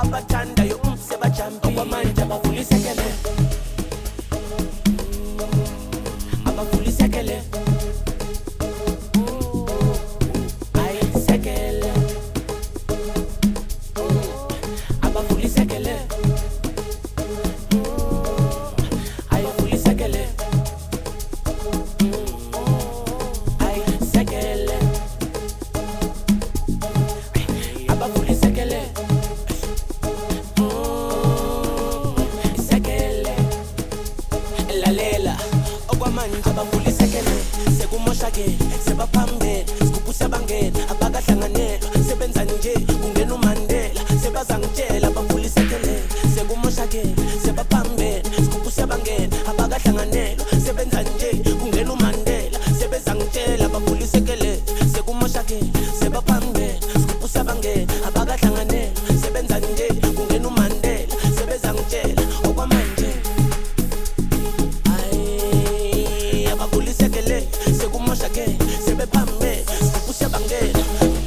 abathanda yo sebajampi okwamanje abavulisekele abavulisekele ayisekele abavulisekele ayivulisekele ayisekele abavulisekele isekele lalela okwamanje abavulisekele sekumoshake sebaphambene sikuphu sebangena abakahlanganelwa sebenza nje kungena uMandela sebazangitshela abavulisekele sekumoshake sebaphambene sikuphu sebangena abakahlanganelwa sebenza nje kungena uMandela sebezangitshela abavulisekele sekumoshake sebaphambene sikuphu sebangena abakahlanganelwa sebenza nje kungena uMandela sebezangitshela okwamanje abavulisekele sekumoshake sebephambene sikuphu sebangena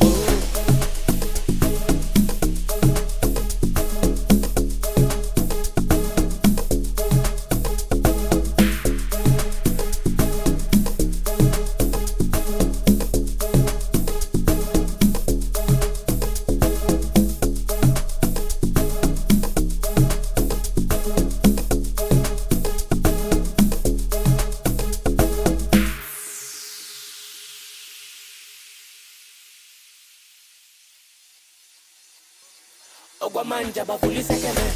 okwamanje abavulisekele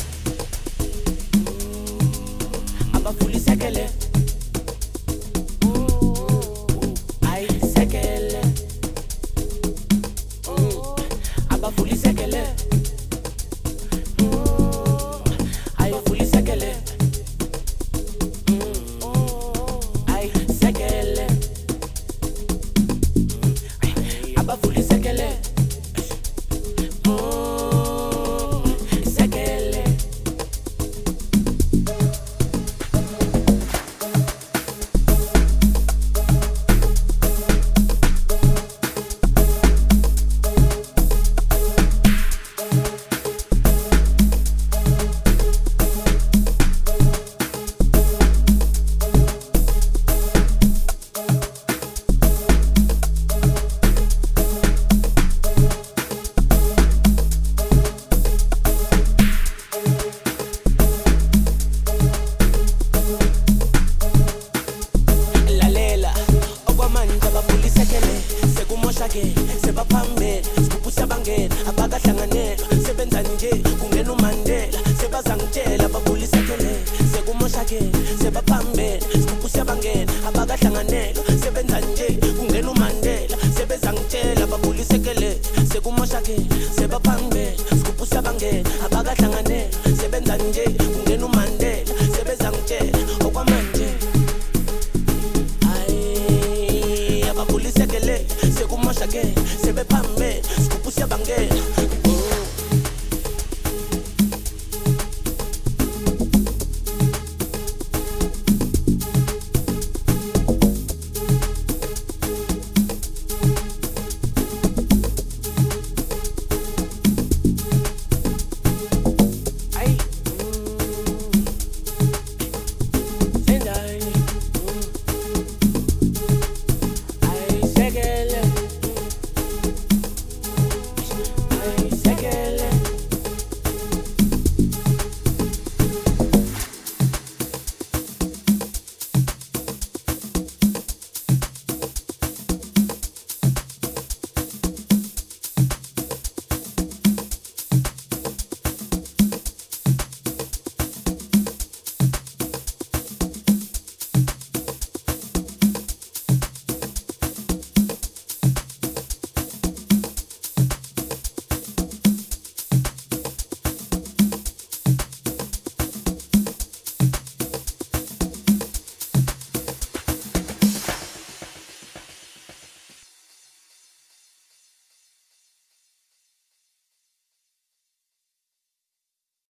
abavulisekele ayisekele abavulisekele ayivulisekele ayisekele abavulisekele sebaphambene sikuphu sebangena abakahlanganelwa sebenza nje kungena uMandela sebazangitshela abavulisekele sekumoshake sebaphambene sikuphu sebangena abakahlanganelwa sebenza nje kungena uMandela sebezangitshela abavulisekele sekumoshake sebaphambene sikuphu sebangena abakahlanganelwa sebenza nje